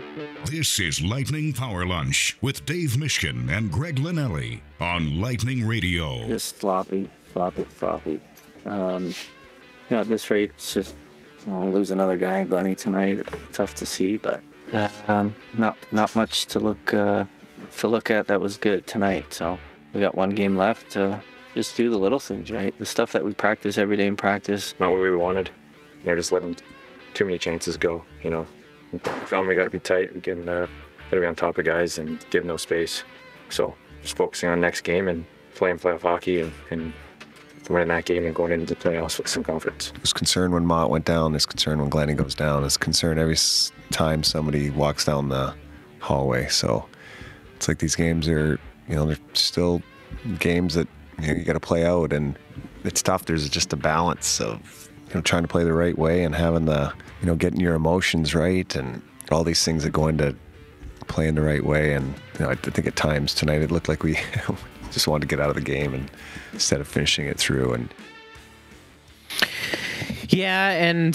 This is Lightning Power Lunch with Dave Mishkin and Greg Linnelli on Lightning Radio. Just floppy. At this rate, it's just lose another guy, Bunny, tonight. Tough to see, but not much to look at that was good tonight. So we got one game left to just do the little things, right? The stuff that we practice every day in practice. Not what we wanted. Just letting too many chances go. We found we got to be tight. We got to be on top of guys and give no space. So just focusing on next game and playing playoff hockey and winning that game and going into the playoffs with some confidence. There's concern when Mott went down. There's concern when Glennie goes down. There's concern every time somebody walks down the hallway. So it's like these games are, they're still games that you got to play out, and it's tough. There's just a balance of trying to play the right way and having the getting your emotions right and all these things that go into playing the right way. And I think at times tonight it looked like we just wanted to get out of the game and instead of finishing it through. And yeah, and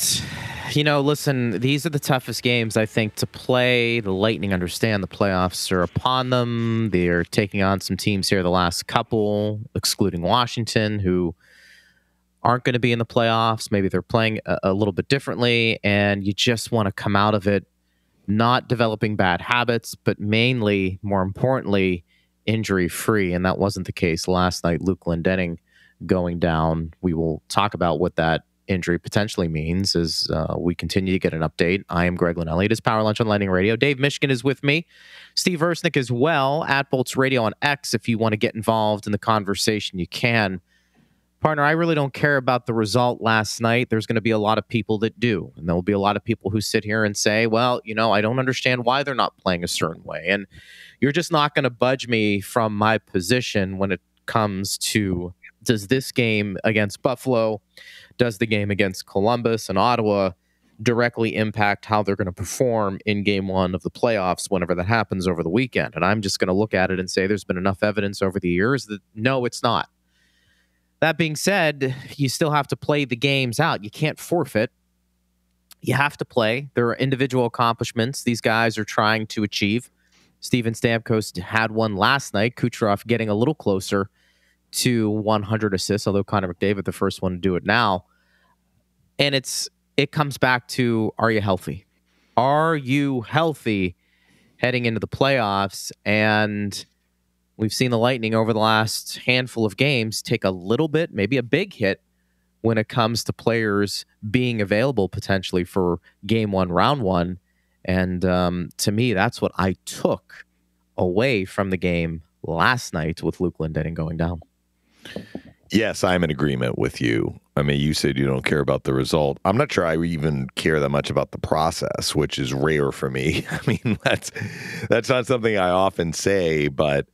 listen, these are the toughest games I think to play. The Lightning understand the playoffs are upon them. They're taking on some teams here the last couple, excluding Washington, who aren't going to be in the playoffs. Maybe they're playing a little bit differently, and you just want to come out of it not developing bad habits, but mainly, more importantly, injury-free, and that wasn't the case last night. Luke Glendening going down. We will talk about what that injury potentially means as we continue to get an update. I am Greg Linnelli. It is Power Lunch on Lightning Radio. Dave Mishkin is with me. Steve Versnick as well, at Bolts Radio on X. If you want to get involved in the conversation, you can. Partner, I really don't care about the result last night. There's going to be a lot of people that do. And there will be a lot of people who sit here and say, well, I don't understand why they're not playing a certain way. And you're just not going to budge me from my position when it comes to, does this game against Buffalo, does the game against Columbus and Ottawa directly impact how they're going to perform in game one of the playoffs whenever that happens over the weekend? And I'm just going to look at it and say there's been enough evidence over the years that no, it's not. That being said, you still have to play the games out. You can't forfeit. You have to play. There are individual accomplishments these guys are trying to achieve. Steven Stamkos had one last night. Kucherov getting a little closer to 100 assists, although Connor McDavid the first one to do it now. And it comes back to, are you healthy? Are you healthy heading into the playoffs? And we've seen the Lightning over the last handful of games take a little bit, maybe a big hit, when it comes to players being available potentially for game one, round one. And to me, that's what I took away from the game last night with Luke Glendening going down. Yes, I'm in agreement with you. I mean, you said you don't care about the result. I'm not sure I even care that much about the process, which is rare for me. I mean, that's not something I often say, but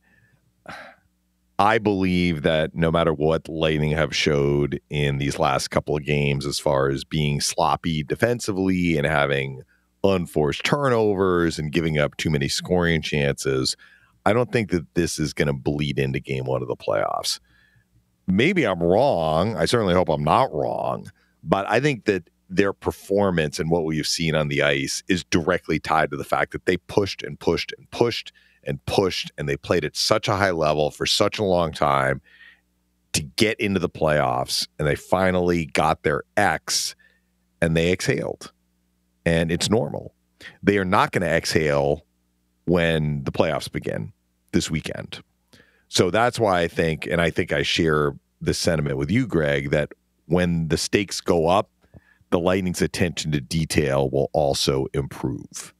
I believe that no matter what Lightning have showed in these last couple of games as far as being sloppy defensively and having unforced turnovers and giving up too many scoring chances, I don't think that this is going to bleed into game one of the playoffs. Maybe I'm wrong. I certainly hope I'm not wrong. But I think that their performance and what we've seen on the ice is directly tied to the fact that they pushed and pushed and pushed and pushed, and they played at such a high level for such a long time to get into the playoffs, and they finally got their X, and they exhaled. And it's normal. They are not going to exhale when the playoffs begin this weekend. So that's why I think, and I think I share the sentiment with you, Greg, that when the stakes go up, the Lightning's attention to detail will also improve.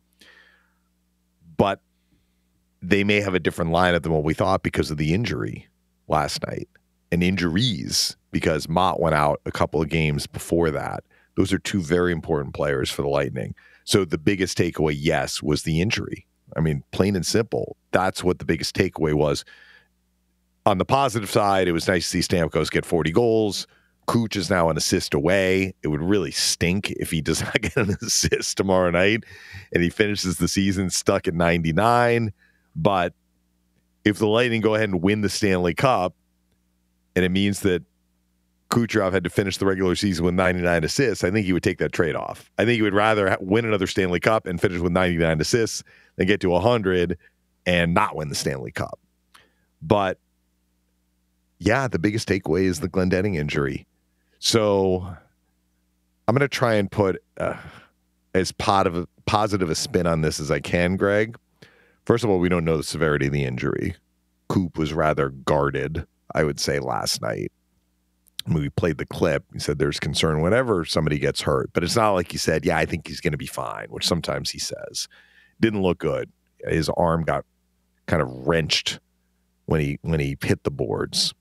But they may have a different lineup than what we thought because of the injury last night and injuries, because Mott went out a couple of games before that. Those are two very important players for the Lightning. So the biggest takeaway, yes, was the injury. I mean, plain and simple. That's what the biggest takeaway was. On the positive side, it was nice to see Stamkos get 40 goals. Kuch is now an assist away. It would really stink if he does not get an assist tomorrow night and he finishes the season stuck at 99. But if the Lightning go ahead and win the Stanley Cup, and it means that Kucherov had to finish the regular season with 99 assists, I think he would take that trade-off. I think he would rather win another Stanley Cup and finish with 99 assists than get to 100 and not win the Stanley Cup. But, yeah, the biggest takeaway is the Glendening injury. So I'm going to try and put as positive a spin on this as I can, Greg. First of all, we don't know the severity of the injury. Coop was rather guarded, I would say, last night. When we played the clip, he said there's concern whenever somebody gets hurt. But it's not like he said, yeah, I think he's going to be fine, which sometimes he says. Didn't look good. His arm got kind of wrenched when he hit the boards.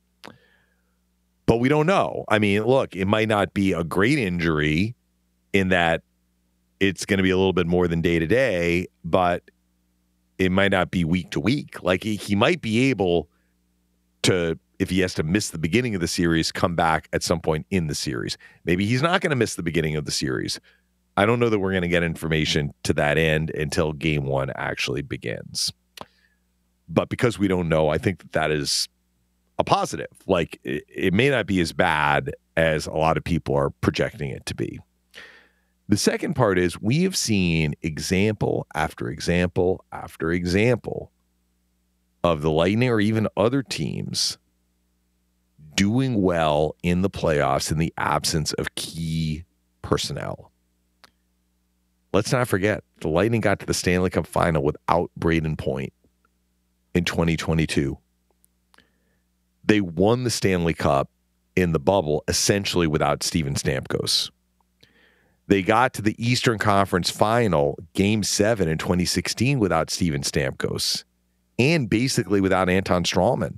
But we don't know. I mean, look, it might not be a great injury in that it's going to be a little bit more than day to day, but it might not be week to week. Like he might be able to, if he has to miss the beginning of the series, come back at some point in the series. Maybe he's not going to miss the beginning of the series. I don't know that we're going to get information to that end until game one actually begins. But because we don't know, I think that is a positive. Like it may not be as bad as a lot of people are projecting it to be. The second part is we have seen example after example after example of the Lightning or even other teams doing well in the playoffs in the absence of key personnel. Let's not forget, the Lightning got to the Stanley Cup final without Brayden Point in 2022. They won the Stanley Cup in the bubble essentially without Steven Stamkos. They got to the Eastern Conference Final, Game 7 in 2016 without Steven Stamkos and basically without Anton Stralman.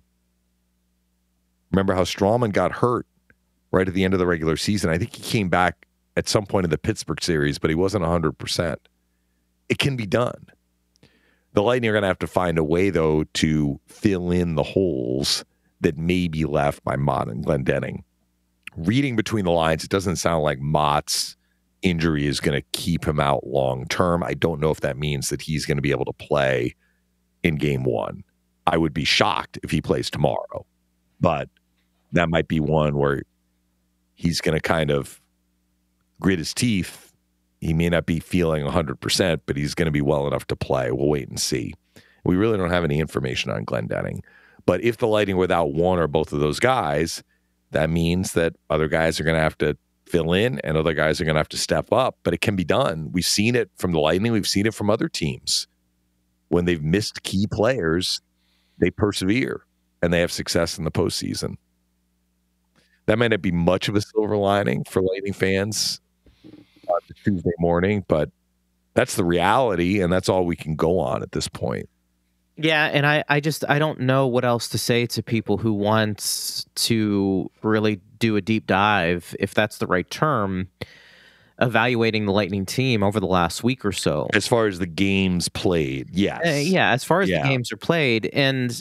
Remember how Stralman got hurt right at the end of the regular season. I think he came back at some point in the Pittsburgh series, but he wasn't 100%. It can be done. The Lightning are going to have to find a way, though, to fill in the holes that may be left by Mott and Glendening. Reading between the lines, it doesn't sound like Mott's injury is going to keep him out long term. I don't know if that means that he's going to be able to play in game one. I would be shocked if he plays tomorrow, but that might be one where he's going to kind of grit his teeth. He may not be feeling 100%, but he's going to be well enough to play. We'll wait and see. We really don't have any information on Glendening. But if the Lightning without one or both of those guys, that means that other guys are going to have to fill in and other guys are going to have to step up. But it can be done. We've seen it from the Lightning. We've seen it from other teams. When they've missed key players, they persevere and they have success in the postseason. That might not be much of a silver lining for Lightning fans on Tuesday morning, but that's the reality, and that's all we can go on at this point. Yeah, and I don't know what else to say to people who want to really do a deep dive, if that's the right term, evaluating the Lightning team over the last week or so. As far as the games played, yes. As far as the games are played, and,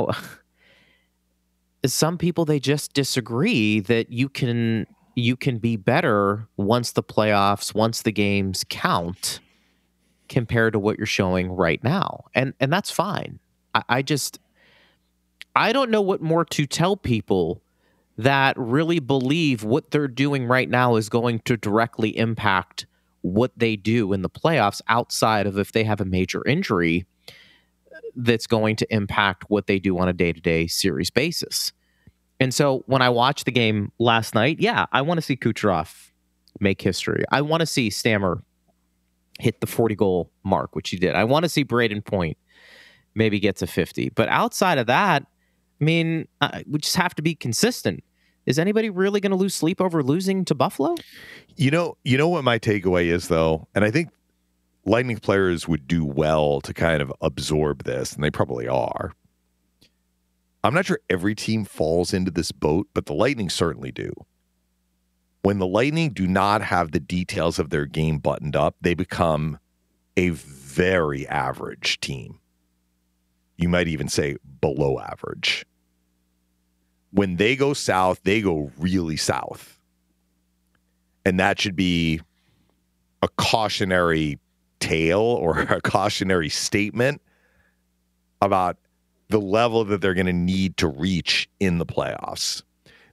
some people, they just disagree that you can be better once the playoffs, once the games count, compared to what you're showing right now. And that's fine. I don't know what more to tell people that really believe what they're doing right now is going to directly impact what they do in the playoffs, outside of if they have a major injury that's going to impact what they do on a day-to-day series basis. And so when I watched the game last night, I want to see Kucherov make history. I want to see Stammer hit the 40-goal mark, which he did. I want to see Brayden Point maybe get to 50. But outside of that, I mean, we just have to be consistent. Is anybody really going to lose sleep over losing to Buffalo? You know what my takeaway is, though? And I think Lightning players would do well to kind of absorb this, and they probably are. I'm not sure every team falls into this boat, but the Lightning certainly do. When the Lightning do not have the details of their game buttoned up, they become a very average team. You might even say below average. When they go south, they go really south. And that should be a cautionary tale or a cautionary statement about the level that they're going to need to reach in the playoffs.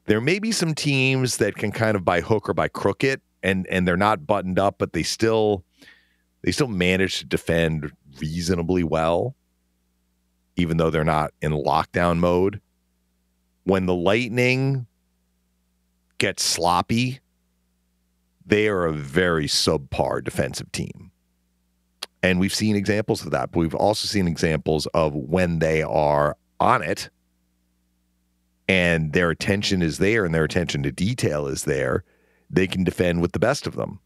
There may be some teams that can kind of by hook or by crook it, and they're not buttoned up, but they still manage to defend reasonably well, even though they're not in lockdown mode. When the Lightning get sloppy, they are a very subpar defensive team. And we've seen examples of that, but we've also seen examples of when they are on it and their attention is there and their attention to detail is there, they can defend with the best of them.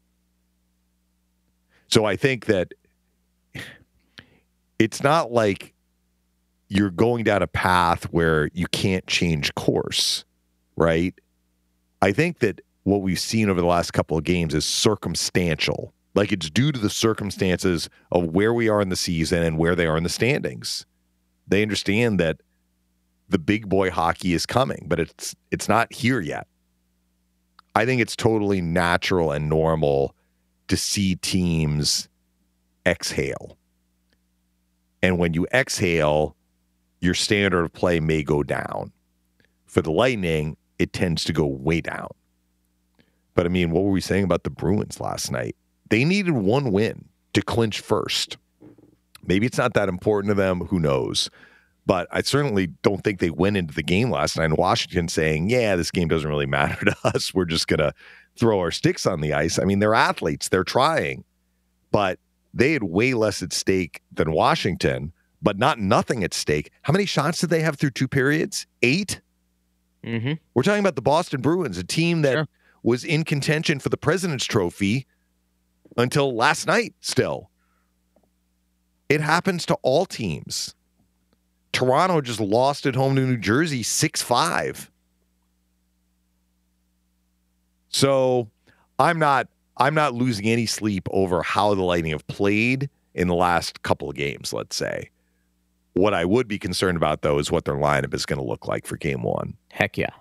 So I think that it's not like you're going down a path where you can't change course, right? I think that what we've seen over the last couple of games is circumstantial. Like, it's due to the circumstances of where we are in the season and where they are in the standings. They understand that the big boy hockey is coming, but it's not here yet. I think it's totally natural and normal to see teams exhale. And when you exhale, your standard of play may go down. For the Lightning, it tends to go way down. But I mean, what were we saying about the Bruins last night? They needed one win to clinch first. Maybe it's not that important to them. Who knows? But I certainly don't think they went into the game last night in Washington saying, yeah, this game doesn't really matter to us. We're just going to throw our sticks on the ice. I mean, they're athletes. They're trying. But they had way less at stake than Washington, but not nothing at stake. How many shots did they have through 2 periods? 8? Mm-hmm. We're talking about the Boston Bruins, a team that was in contention for the President's Trophy until last night still. It happens to all teams. Toronto just lost at home to New Jersey 6-5. So I'm not losing any sleep over how the Lightning have played in the last couple of games, let's say. What I would be concerned about, though, is what their lineup is going to look like for game 1. Heck yeah.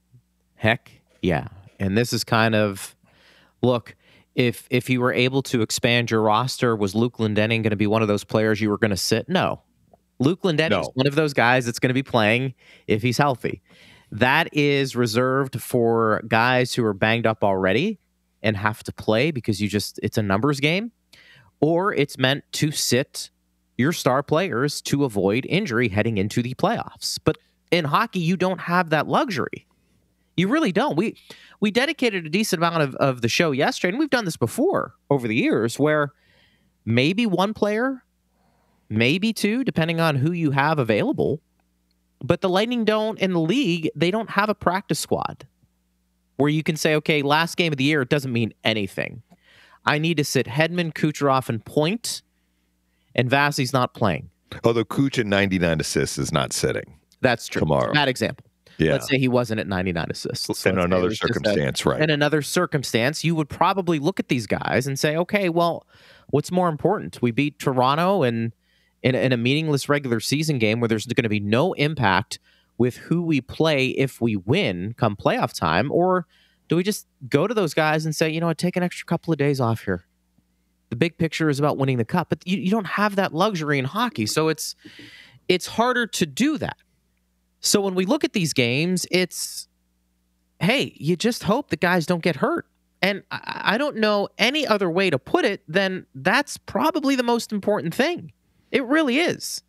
Heck yeah. And this is kind of, look, if you were able to expand your roster, was Luke Glendening going to be one of those players you were going to sit? No. Luke Glendening is one of those guys that's going to be playing if he's healthy. That is reserved for guys who are banged up already and have to play because it's a numbers game, or it's meant to sit your star players to avoid injury heading into the playoffs. But in hockey, you don't have that luxury. You really don't. We dedicated a decent amount of the show yesterday, and we've done this before over the years, where maybe one player, maybe two, depending on who you have available. But the Lightning don't, in the league, they don't have a practice squad where you can say, okay, last game of the year, it doesn't mean anything. I need to sit Hedman, Kucherov, and Point, and Vasi's not playing. Although Kuch at 99 assists is not sitting. That's true. Tomorrow. Bad example. Yeah. Let's say he wasn't at 99 assists. In another circumstance, right. In another circumstance, you would probably look at these guys and say, okay, well, what's more important? We beat Toronto in a meaningless regular season game where there's going to be no impact with who we play if we win come playoff time, or do we just go to those guys and say, you know what, take an extra couple of days off here? The big picture is about winning the cup, but you don't have that luxury in hockey, so it's harder to do that. So when we look at these games, it's, hey, you just hope the guys don't get hurt. And I don't know any other way to put it than that's probably the most important thing. It really is.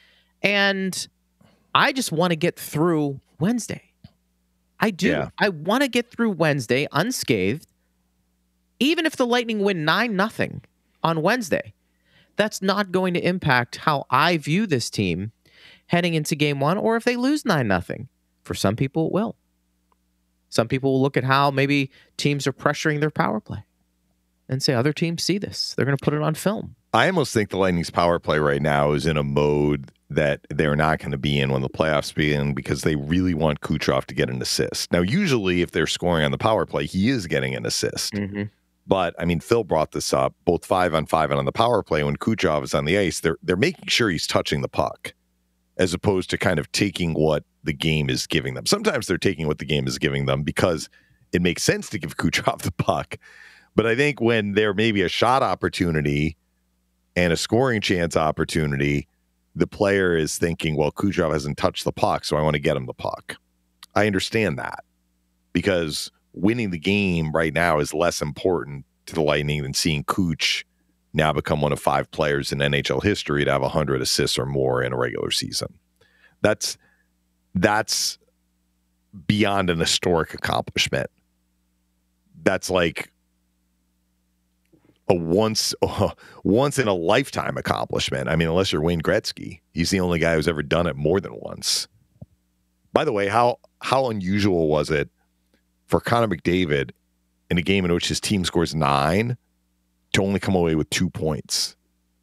And I just want to get through Wednesday. I do. Yeah. I want to get through Wednesday unscathed. Even if the Lightning win 9-0 on Wednesday, that's not going to impact how I view this team heading into game 1, or if they lose 9-0. For some people, it will. Some people will look at how maybe teams are pressuring their power play and say other teams see this. They're going to put it on film. I almost think the Lightning's power play right now is in a mode that they're not going to be in when the playoffs begin, because they really want Kucherov to get an assist. Now, usually if they're scoring on the power play, he is getting an assist. Mm-hmm. But, I mean, Phil brought this up, both 5-on-5 and on the power play, when Kucherov is on the ice, they're making sure he's touching the puck, as opposed to kind of taking what the game is giving them. Sometimes they're taking what the game is giving them because it makes sense to give Kucherov the puck. But I think when there may be a shot opportunity and a scoring chance opportunity, the player is thinking, well, Kucherov hasn't touched the puck, so I want to get him the puck. I understand that because winning the game right now is less important to the Lightning than seeing Cooch now become one of 5 players in NHL history to have 100 assists or more in a regular season. That's beyond an historic accomplishment. That's like a once in a lifetime accomplishment. I mean, unless you're Wayne Gretzky, he's the only guy who's ever done it more than once. By the way, how unusual was it for Connor McDavid in a game in which his team scores 9 to only come away with 2 points?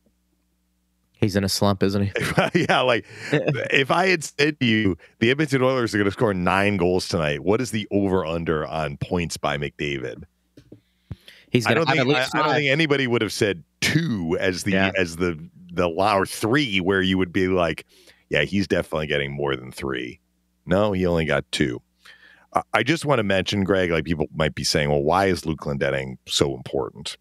He's in a slump, isn't he? Yeah, like if I had said to you, the Edmonton Oilers are going to score 9 goals tonight, what is the over/under on points by McDavid? He's going to have at least 5. I don't think anybody would have said 2 as the or 3, where you would be like, yeah, he's definitely getting more than 3. No, he only got 2. I just want to mention, Greg, like people might be saying, well, why is Luke Glendening so important?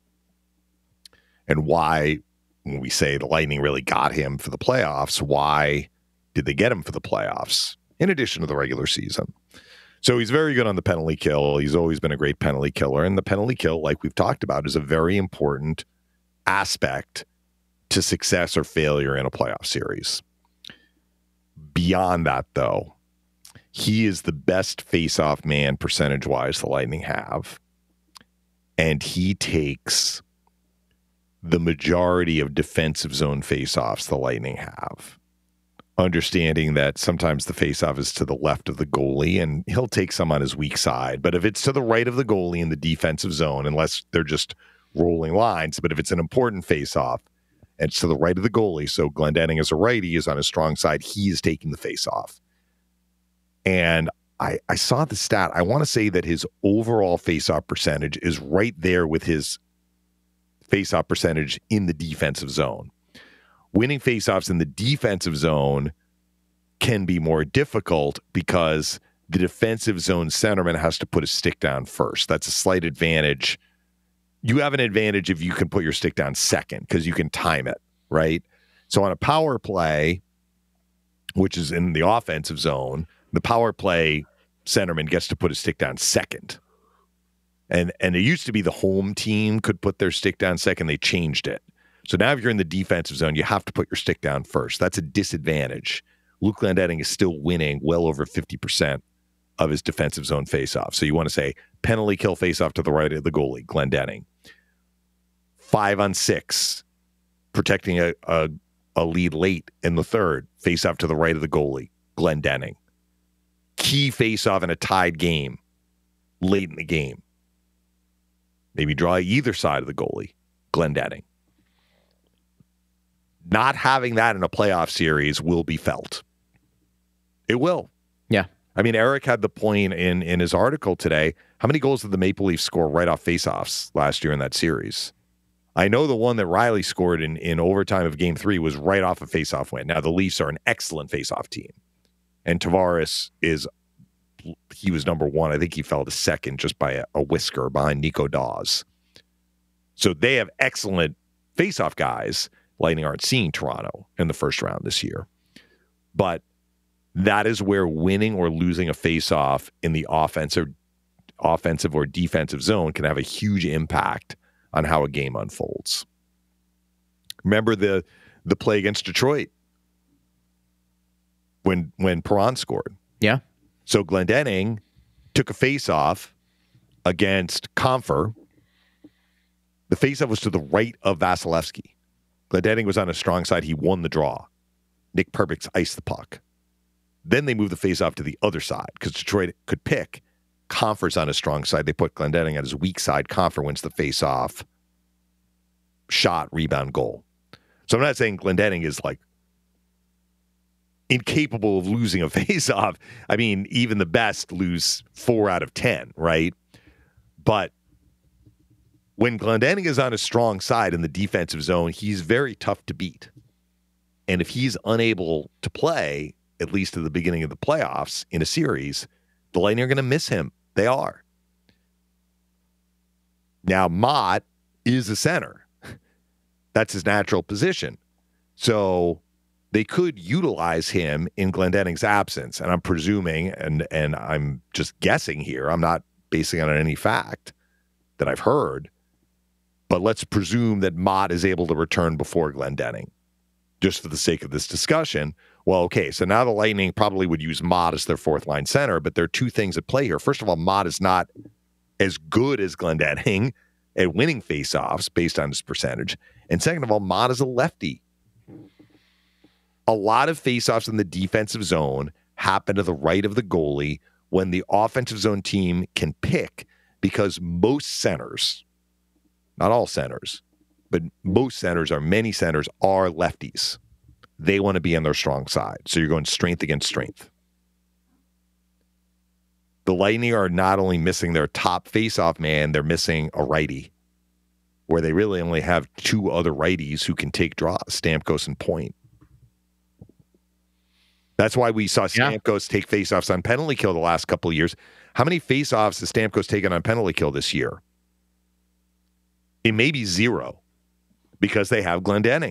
And why, when we say the Lightning really got him for the playoffs, why did they get him for the playoffs in addition to the regular season? So he's very good on the penalty kill. He's always been a great penalty killer. And the penalty kill, like we've talked about, is a very important aspect to success or failure in a playoff series. Beyond that, though, he is the best face-off man percentage-wise the Lightning have. And he takes the majority of defensive zone face-offs the Lightning have. Understanding that sometimes the face-off is to the left of the goalie, and he'll take some on his weak side. But if it's to the right of the goalie in the defensive zone, unless they're just rolling lines, but if it's an important face-off, and it's to the right of the goalie, so Glendening as a righty is on his strong side, he is taking the face-off. And I saw the stat. I want to say that his overall face-off percentage is right there with his face-off percentage in the defensive zone. Winning face-offs in the defensive zone can be more difficult because the defensive zone centerman has to put his stick down first. That's a slight advantage. You have an advantage if you can put your stick down second because you can time it, right? So on a power play, which is in the offensive zone, the power play centerman gets to put his stick down second. And it used to be the home team could put their stick down second. They changed it. So now if you're in the defensive zone, you have to put your stick down first. That's a disadvantage. Luke Glendening is still winning well over 50% of his defensive zone faceoff. So you want to say penalty kill faceoff to the right of the goalie, Glendening. 5-on-6, protecting a lead late in the third, faceoff to the right of the goalie, Glendening. Key faceoff in a tied game, late in the game. Maybe draw either side of the goalie, Glendening. Not having that in a playoff series will be felt. It will. Yeah. I mean, Eric had the point in his article today. How many goals did the Maple Leafs score right off faceoffs last year in that series? I know the one that Riley scored in overtime of Game 3 was right off a faceoff win. Now, the Leafs are an excellent faceoff team. And Tavares he was number 1. I think he fell to second just by a whisker behind Nico Dawes. So they have excellent faceoff guys. Lightning aren't seeing Toronto in the first round this year. But that is where winning or losing a faceoff in the offensive or defensive zone can have a huge impact on how a game unfolds. Remember the play against Detroit when Perron scored. Yeah. So Glendening took a faceoff against Compher. The faceoff was to the right of Vasilevsky. Glendening was on a strong side. He won the draw. Nick Perbix iced the puck. Then they moved the faceoff to the other side because Detroit could pick. Compher's on his strong side. They put Glendening on his weak side. Compher wins the faceoff. Shot, rebound, goal. So I'm not saying Glendening is like incapable of losing a faceoff. I mean, even the best lose 4 out of 10, right? But when Glendening is on his strong side in the defensive zone, he's very tough to beat. And if he's unable to play, at least at the beginning of the playoffs in a series, the Lightning are going to miss him. They are. Now, Mott is a center. That's his natural position. So they could utilize him in Glendenning's absence. And I'm presuming, and I'm just guessing here, I'm not basing it on any fact that I've heard, but let's presume that Mott is able to return before Glendening, just for the sake of this discussion. Well, okay, so now the Lightning probably would use Mott as their fourth line center, but there are two things at play here. First of all, Mott is not as good as Glendening at winning faceoffs based on his percentage. And second of all, Mott is a lefty. A lot of faceoffs in the defensive zone happen to the right of the goalie when the offensive zone team can pick, because most centers, not all centers, but most centers many centers are lefties. They want to be on their strong side. So you're going strength against strength. The Lightning are not only missing their top faceoff man, they're missing a righty, where they really only have two other righties who can take draws, Stamkos and Point. That's why we saw Stamkos take faceoffs on penalty kill the last couple of years. How many faceoffs has Stamkos taken on penalty kill this year? It may be 0, because they have Glendening.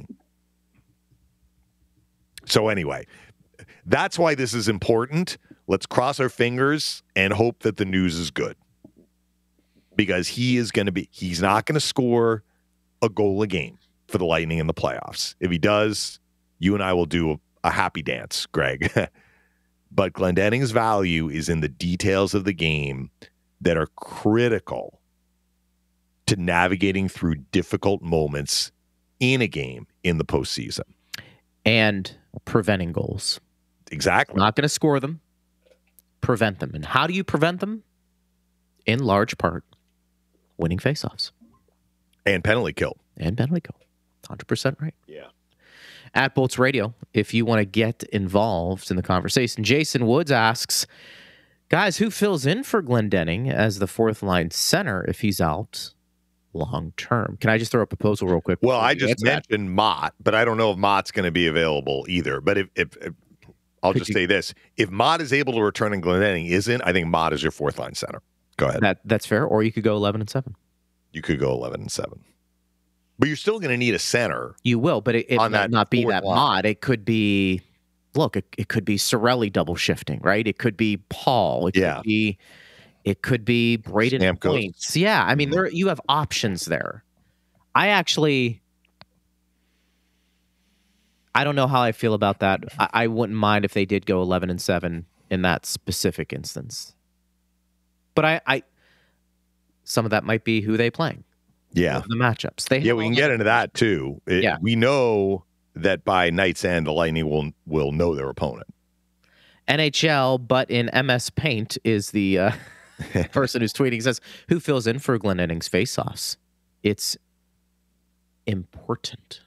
So anyway, that's why this is important. Let's cross our fingers and hope that the news is good, because he's not going to score a goal a game for the Lightning in the playoffs. If he does, you and I will do a happy dance, Greg. But Glendening's value is in the details of the game that are critical to navigating through difficult moments in a game in the postseason. And preventing goals. Exactly. Not going to score them. Prevent them. And how do you prevent them? In large part, winning faceoffs. And penalty kill. 100% right. Yeah. At Bolts Radio, if you want to get involved in the conversation. Jason Woods asks, guys, who fills in for Glendening as the fourth line center if he's out long term? Can I just throw a proposal real quick? Well, I just mentioned Mott, but I don't know if Mott's going to be available either. But if I'll just say this. If Mott is able to return and Glendening isn't, I think Mott is your fourth line center. Go ahead. That's fair. Or you could go 11-7. You could go 11-7. But you're still going to need a center. You will, but it might not be that Mott. It could be, it could be Cirelli double shifting, right? It could be Paul. It could be Braden Points. Yeah, I mean, you have options there. I don't know how I feel about that. I wouldn't mind if they did go 11-7 in that specific instance. But some of that might be who they playing. Yeah. The matchups. We can get into that too. We know that by night's end, the Lightning will know their opponent. NHL, but in MS Paint is the person who's tweeting, says, who fills in for Glendenning's faceoffs? It's important.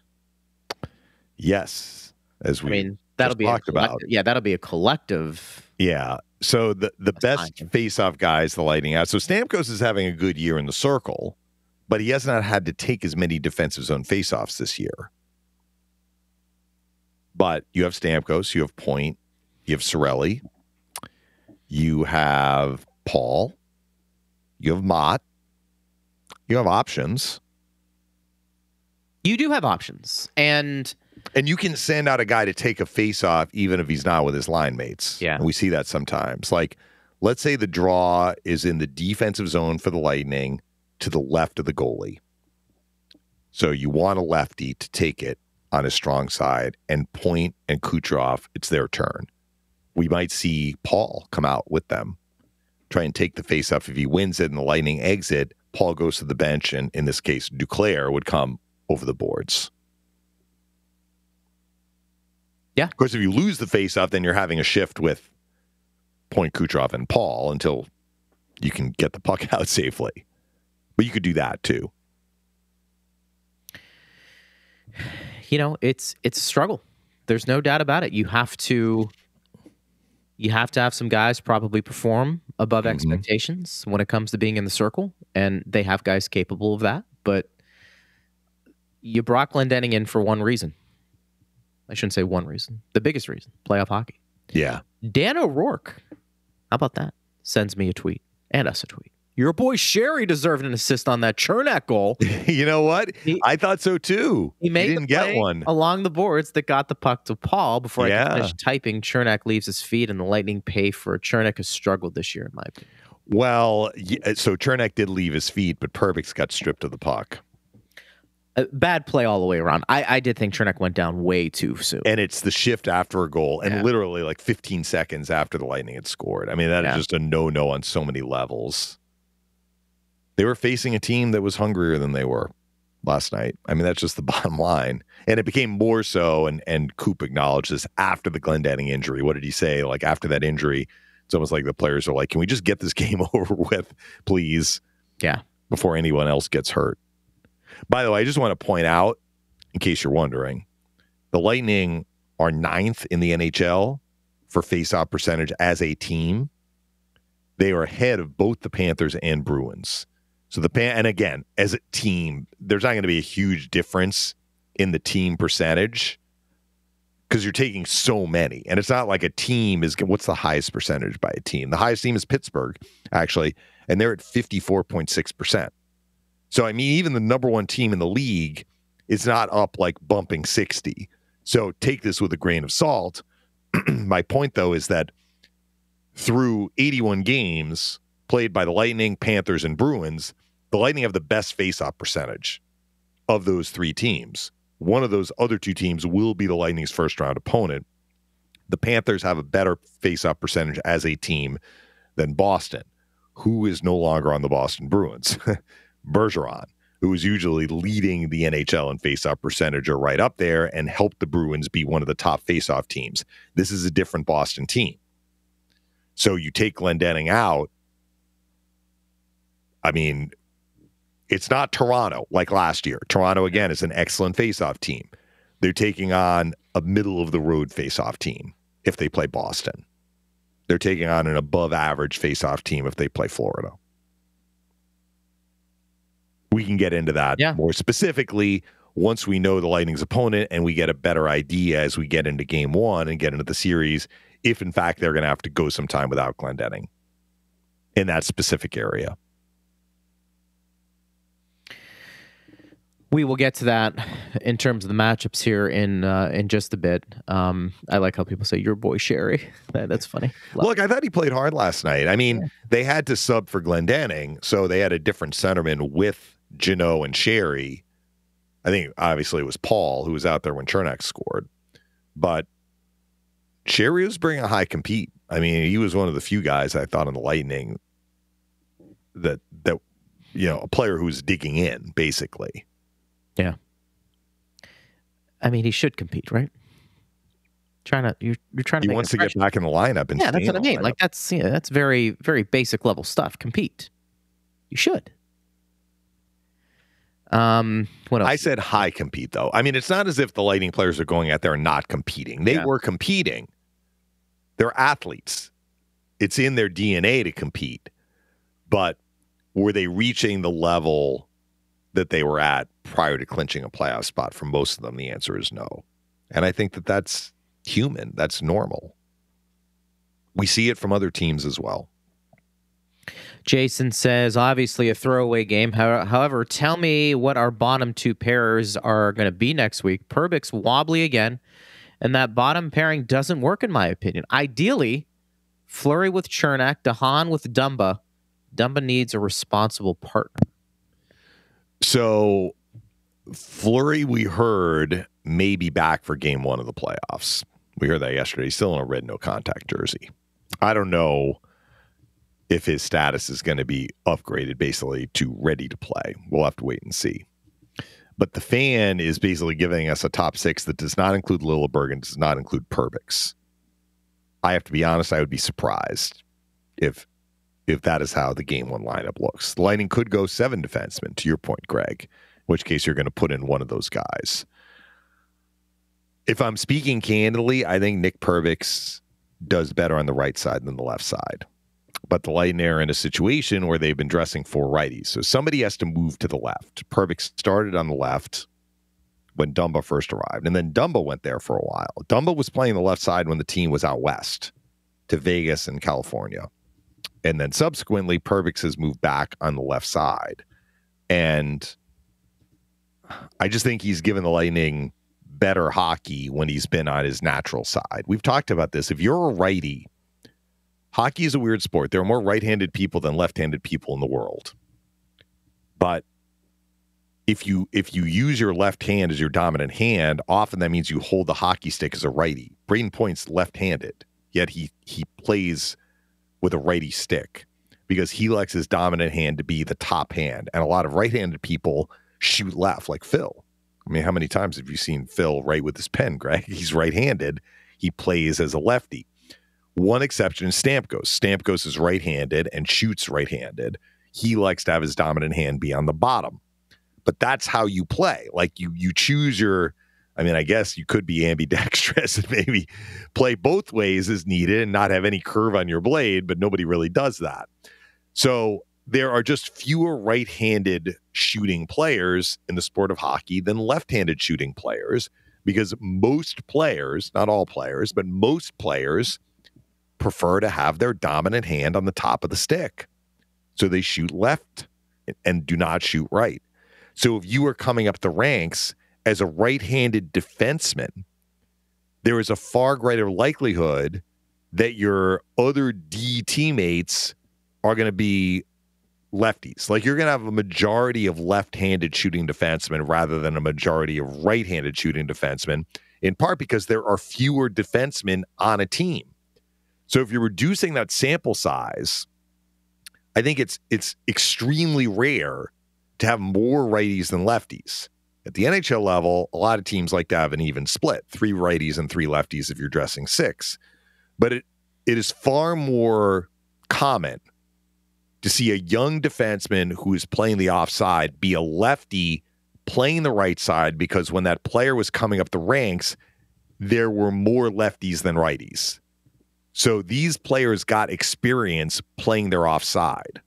Yes. That'll be talked about. Yeah, that'll be a collective. Yeah. So the best faceoff guys the Lightning have. So Stamkos is having a good year in the circle, but he has not had to take as many defensive zone faceoffs this year. But you have Stamkos, you have Point, you have Cirelli, you have Paul, you have Mott, you have options. You do have options. And you can send out a guy to take a faceoff even if he's not with his line mates. Yeah. And we see that sometimes. Like, let's say the draw is in the defensive zone for the Lightning to the left of the goalie. So you want a lefty to take it on his strong side, and Point and Kucherov, it's their turn. We might see Paul come out with them, try and take the faceoff. If he wins it and the Lightning exit, Paul goes to the bench, and in this case, Duclair would come over the boards. Yeah. Of course, if you lose the faceoff, then you're having a shift with Point, Kucherov, and Paul until you can get the puck out safely. But you could do that too. It's a struggle. There's no doubt about it. You have to have some guys probably perform above expectations when it comes to being in the circle, and they have guys capable of that. But you brought Glendening in for one reason. I shouldn't say one reason. The biggest reason: playoff hockey. Yeah. Dan O'Rourke, how about that? Sends me a tweet and us a tweet. Your boy Sherry deserved an assist on that Chernak goal. You know what? I thought so too. He didn't get one along the boards that got the puck to Paul before I could finish typing. Chernak leaves his feet, and the Lightning pay for it. Chernak has struggled this year, in my opinion. Well, so Chernak did leave his feet, but Perbix got stripped of the puck. Bad play all the way around. I did think Chernak went down way too soon. And it's the shift after a goal, and literally like 15 seconds after the Lightning had scored. I mean, that is just a no-no on so many levels. They were facing a team that was hungrier than they were last night. I mean, that's just the bottom line. And it became more so, and Coop acknowledged this after the Glendening injury. What did he say? Like, after that injury, it's almost like the players are like, can we just get this game over with, please? Yeah. Before anyone else gets hurt. By the way, I just want to point out, in case you're wondering, the Lightning are 9th in the NHL for faceoff percentage as a team. They are ahead of both the Panthers and Bruins. So and again, as a team, there's not going to be a huge difference in the team percentage because you're taking so many. And it's not like a team is, what's the highest percentage by a team? The highest team is Pittsburgh, actually, and they're at 54.6%. So, I mean, even the number one team in the league is not up like bumping 60. So take this with a grain of salt. My point, though, is that through 81 games played by the Lightning, Panthers, and Bruins, the Lightning have the best faceoff percentage of those three teams. One of those other two teams will be the Lightning's first-round opponent. The Panthers have a better faceoff percentage as a team than Boston, who is no longer on the Boston Bruins. Bergeron, who is usually leading the NHL in faceoff percentage, are right up there and helped the Bruins be one of the top faceoff teams. This is a different Boston team. So you take Glendening out, I mean, it's not Toronto like last year. Toronto, again, is an excellent faceoff team. They're taking on a middle-of-the-road faceoff team if they play Boston. They're taking on an above-average faceoff team if they play Florida. We can get into that more specifically once we know the Lightning's opponent and we get a better idea as we get into game one and get into the series, if in fact they're going to have to go some time without Glendening in that specific area. We will get to that in terms of the matchups here in just a bit. I like how people say your boy Sherry. That's funny. Look, I thought he played hard last night. I mean, they had to sub for Glendening, so they had a different centerman with Jeannot and Sherry. I think obviously it was Paul who was out there when Chernak scored, but Sherry was bringing a high compete. I mean, he was one of the few guys I thought on the Lightning that a player who's digging in basically. Yeah. I mean, he should compete, right? You're trying to. He wants to get back in the lineup, and that's what I mean. Like that's very, very basic level stuff. Compete. You should. What else? I said high compete, though. I mean, it's not as if the Lightning players are going out there and not competing. They were competing. They're athletes. It's in their DNA to compete. But were they reaching the level that they were at prior to clinching a playoff spot? For most of them, the answer is no. And I think that that's human. That's normal. We see it from other teams as well. Jason says, obviously a throwaway game. However, tell me what our bottom two pairs are going to be next week. Perbix wobbly again, and that bottom pairing doesn't work in my opinion. Ideally, Fleury with Chernak, DeHaan with Dumba. Dumba needs a responsible partner. So Fleury, we heard, may be back for game one of the playoffs. We heard that yesterday. He's still in a red no contact jersey. I don't know if his status is going to be upgraded basically to ready to play. We'll have to wait and see. But the fan is basically giving us a top six that does not include Lilleberg and does not include Perbix. I have to be honest, I would be surprised if that is how the game one lineup looks. The Lightning could go 7 defensemen, to your point, Greg, in which case you're going to put in one of those guys. If I'm speaking candidly, I think Nick Perbix does better on the right side than the left side. But the Lightning are in a situation where they've been dressing 4 righties. So somebody has to move to the left. Perbix started on the left when Dumba first arrived. And then Dumba went there for a while. Dumba was playing the left side when the team was out west to Vegas and California. And then subsequently, Perbix has moved back on the left side. And I just think he's given the Lightning better hockey when he's been on his natural side. We've talked about this. If you're a righty, hockey is a weird sport. There are more right-handed people than left-handed people in the world. But if you use your left hand as your dominant hand, often that means you hold the hockey stick as a righty. Brayden Point's left-handed, yet he plays with a righty stick because he likes his dominant hand to be the top hand. And a lot of right-handed people shoot left, like Phil. I mean, how many times have you seen Phil write with his pen, Greg? He's right-handed. He plays as a lefty. One exception is Stamkos. Stamkos is right-handed and shoots right-handed. He likes to have his dominant hand be on the bottom. But that's how you play. Like you choose your, I mean, I guess you could be ambidextrous and maybe play both ways as needed and not have any curve on your blade, but nobody really does that. So there are just fewer right-handed shooting players in the sport of hockey than left-handed shooting players because most players, not all players, but most players prefer to have their dominant hand on the top of the stick. So they shoot left and do not shoot right. So if you are coming up the ranks as a right-handed defenseman, there is a far greater likelihood that your other D teammates are going to be lefties. Like you're going to have a majority of left-handed shooting defensemen rather than a majority of right-handed shooting defensemen, in part because there are fewer defensemen on a team. So if you're reducing that sample size, I think it's extremely rare to have more righties than lefties. At the NHL level, a lot of teams like to have an even split, 3 righties and 3 lefties if you're dressing 6. But it is far more common to see a young defenseman who is playing the offside be a lefty playing the right side because when that player was coming up the ranks, there were more lefties than righties. So these players got experience playing their offside.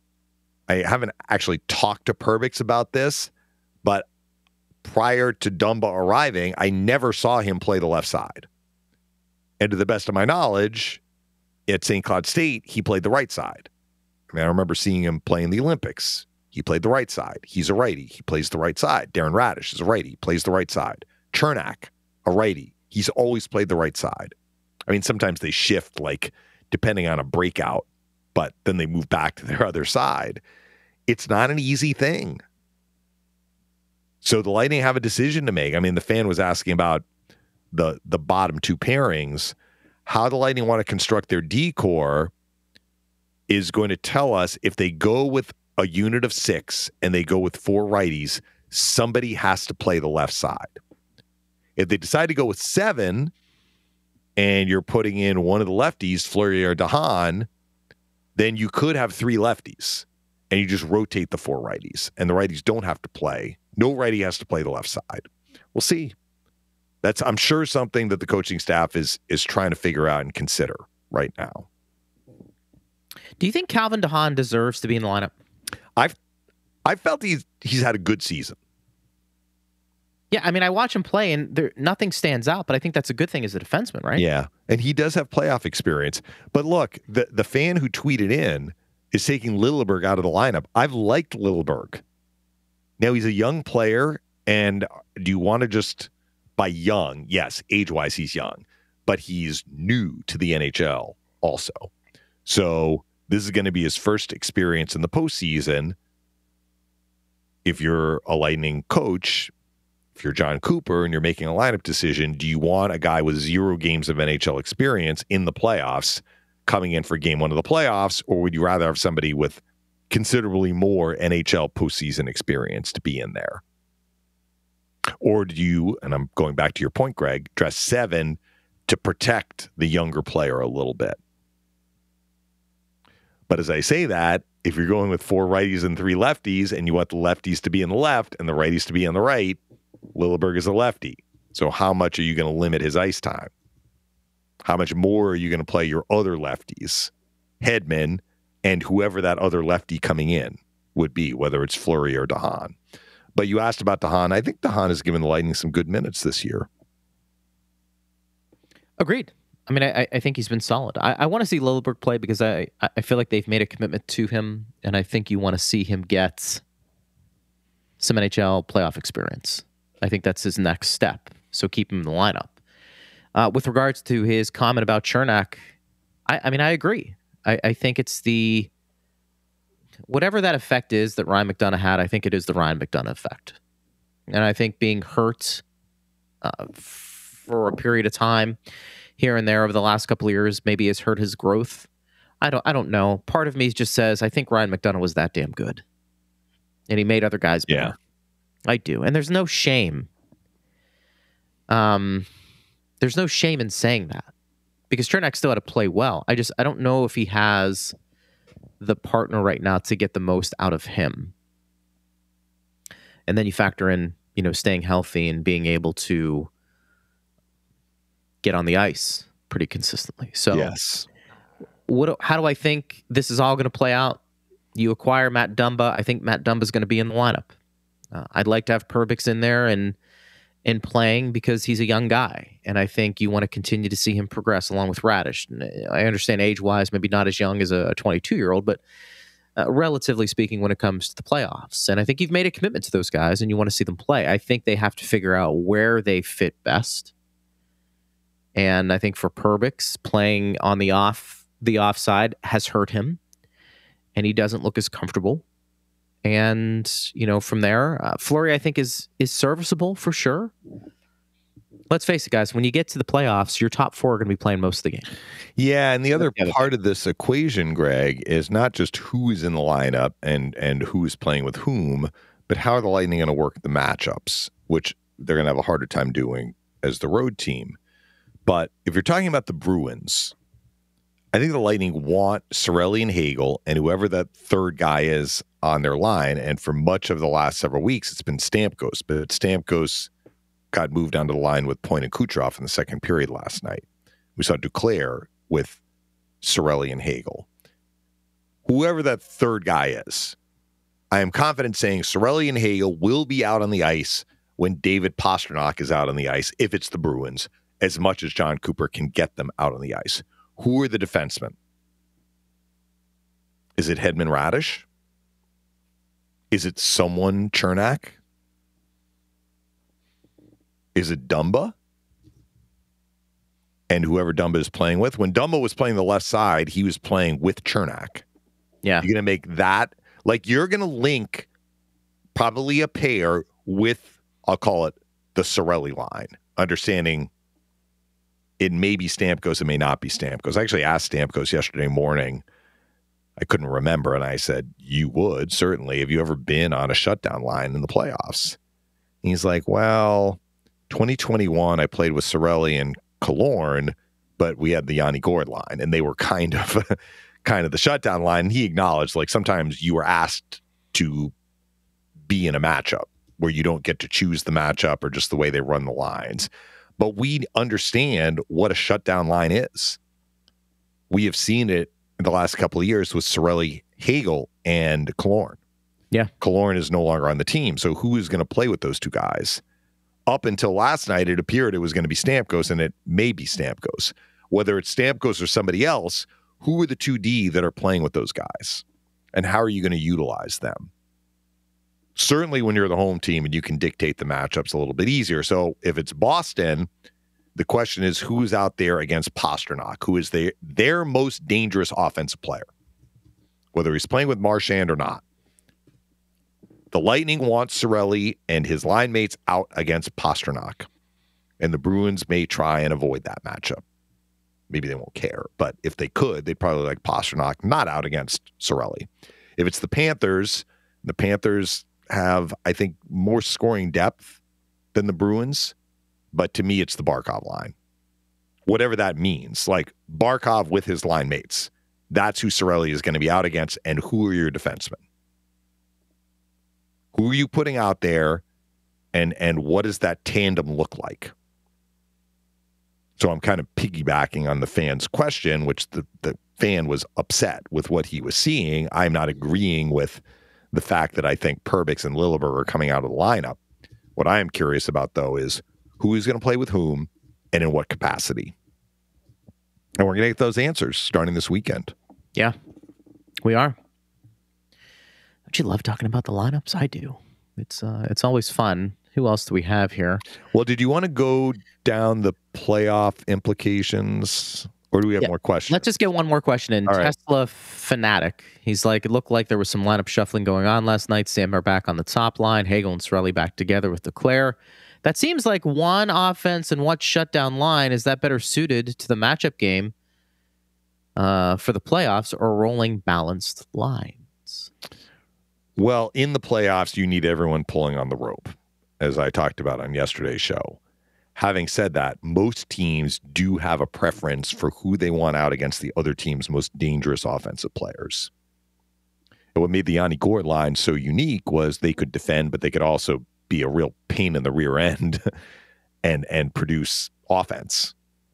I haven't actually talked to Perbix about this, but prior to Dumba arriving, I never saw him play the left side. And to the best of my knowledge, at St. Cloud State, he played the right side. I mean, I remember seeing him play in the Olympics. He played the right side. He's a righty. He plays the right side. Darren Radish is a righty. He plays the right side. Chernak, a righty. He's always played the right side. I mean, sometimes they shift, like, depending on a breakout, but then they move back to their other side. It's not an easy thing. So the Lightning have a decision to make. I mean, the fan was asking about the bottom 2 pairings. How the Lightning want to construct their D-core is going to tell us if they go with a unit of 6 and they go with 4 righties, somebody has to play the left side. If they decide to go with 7 and you're putting in one of the lefties, Fleury or DeHaan, then you could have 3 lefties and you just rotate the 4 righties and the righties don't have to play. No righty has to play the left side. We'll see. That's, I'm sure, something that the coaching staff is trying to figure out and consider right now. Do you think Calvin DeHaan deserves to be in the lineup? I felt he's had a good season. Yeah, I mean, I watch him play, and nothing stands out, but I think that's a good thing as a defenseman, right? Yeah, and he does have playoff experience. But look, the fan who tweeted in is taking Littleberg out of the lineup. I've liked Littleberg. Now, he's a young player, and do you want to just, by young, yes, age-wise he's young, but he's new to the NHL also. So this is going to be his first experience in the postseason. If you're a Lightning coach, if you're John Cooper and you're making a lineup decision, do you want a guy with 0 games of NHL experience in the playoffs coming in for game 1 of the playoffs, or would you rather have somebody with considerably more NHL postseason experience to be in there? Or do you, and I'm going back to your point, Greg, dress 7 to protect the younger player a little bit? But as I say that, if you're going with 4 righties and 3 lefties and you want the lefties to be in the left and the righties to be on the right, Littleberg is a lefty. So how much are you going to limit his ice time? How much more are you going to play your other lefties, Hedman, and whoever that other lefty coming in would be, whether it's Fleury or DeHaan? But you asked about DeHaan. I think DeHaan has given the Lightning some good minutes this year. Agreed. I mean, I think he's been solid. I want to see Lilleberg play because I feel like they've made a commitment to him, and I think you want to see him get some NHL playoff experience. I think that's his next step. So keep him in the lineup. With regards to his comment about Cernak, I mean, I agree. I think it's the whatever that effect is that Ryan McDonagh had. I think it is the Ryan McDonagh effect, and I think being hurt for a period of time here and there over the last couple of years maybe has hurt his growth. I don't know. Part of me just says I think Ryan McDonagh was that damn good, and he made other guys better. Yeah. I do, and there's no shame. There's no shame in saying that because Cernak still had to play well. I don't know if he has the partner right now to get the most out of him. And then you factor in, staying healthy and being able to get on the ice pretty consistently. So yes. How do I think this is all going to play out? You acquire Matt Dumba. I think Matt Dumba is going to be in the lineup. I'd like to have Perbix in there and playing because he's a young guy, and I think you want to continue to see him progress along with Radish. And I understand age-wise, maybe not as young as a 22-year-old, but relatively speaking, when it comes to the playoffs, and I think you've made a commitment to those guys, and you want to see them play. I think they have to figure out where they fit best, and I think for Perbix, playing on the offside has hurt him, and he doesn't look as comfortable. And, from there, Fleury, I think, is serviceable for sure. Let's face it, guys. When you get to the playoffs, your top four are going to be playing most of the game. Yeah, and the other part of this equation, Greg, is not just who is in the lineup and who is playing with whom, but how are the Lightning going to work the matchups, which they're going to have a harder time doing as the road team. But if you're talking about the Bruins, I think the Lightning want Cirelli and Hagel and whoever that third guy is on their line. And for much of the last several weeks, it's been Stamkos. But Stamkos got moved onto the line with Point and Kucherov in the second period last night. We saw Duclair with Cirelli and Hagel. Whoever that third guy is, I am confident saying Cirelli and Hagel will be out on the ice when David Pastrnak is out on the ice, if it's the Bruins, as much as John Cooper can get them out on the ice. Who are the defensemen? Is it Hedman Radish? Is it someone Cernak? Is it Dumba? And whoever Dumba is playing with. When Dumba was playing the left side, he was playing with Cernak. Yeah. You're going to make that, you're going to link probably a pair with, I'll call it, the Cirelli line, understanding it may be Stamkos, it may not be Stamkos. I actually asked Stamkos yesterday morning. I couldn't remember, and I said, you would, certainly. Have you ever been on a shutdown line in the playoffs? And he's like, well, 2021, I played with Cirelli and Killorn, but we had the Yanni Gourde line, and they were kind of the shutdown line. And he acknowledged, sometimes you were asked to be in a matchup where you don't get to choose the matchup or just the way they run the lines. But we understand what a shutdown line is. We have seen it in the last couple of years with Cirelli, Hagel, and Killorn. Yeah. Killorn is no longer on the team, so who is going to play with those two guys? Up until last night, it appeared it was going to be Stamkos, and it may be Stamkos. Whether it's Stamkos or somebody else, who are the 2D that are playing with those guys? And how are you going to utilize them? Certainly when you're the home team and you can dictate the matchups a little bit easier. So if it's Boston, the question is who's out there against Pastrnak, who is their most dangerous offensive player, whether he's playing with Marchand or not. The Lightning want Cirelli and his line mates out against Pastrnak, and the Bruins may try and avoid that matchup. Maybe they won't care, but if they could, they'd probably like Pastrnak not out against Cirelli. If it's the Panthers have, I think, more scoring depth than the Bruins, but to me, it's the Barkov line. Whatever that means, Barkov with his line mates, that's who Cirelli is going to be out against, and who are your defensemen? Who are you putting out there, and what does that tandem look like? So I'm kind of piggybacking on the fan's question, which the fan was upset with what he was seeing. I'm not agreeing with the fact that I think Perbix and Lilleberg are coming out of the lineup. What I am curious about, though, is who is going to play with whom and in what capacity. And we're going to get those answers starting this weekend. Yeah, we are. Don't you love talking about the lineups? I do. It's always fun. Who else do we have here? Well, did you want to go down the playoff implications, or do we have more questions? Let's just get one more question in. All right. Tesla Fanatic. He's like, it looked like there was some lineup shuffling going on last night. Sammer back on the top line. Hagel and Cirelli back together with Duclair. That seems like one offense and one shutdown line. Is that better suited to the matchup game for the playoffs, or rolling balanced lines? Well, in the playoffs, you need everyone pulling on the rope, as I talked about on yesterday's show. Having said that, most teams do have a preference for who they want out against the other team's most dangerous offensive players. And what made the Yanni Gourde line so unique was they could defend, but they could also be a real pain in the rear end and produce offense.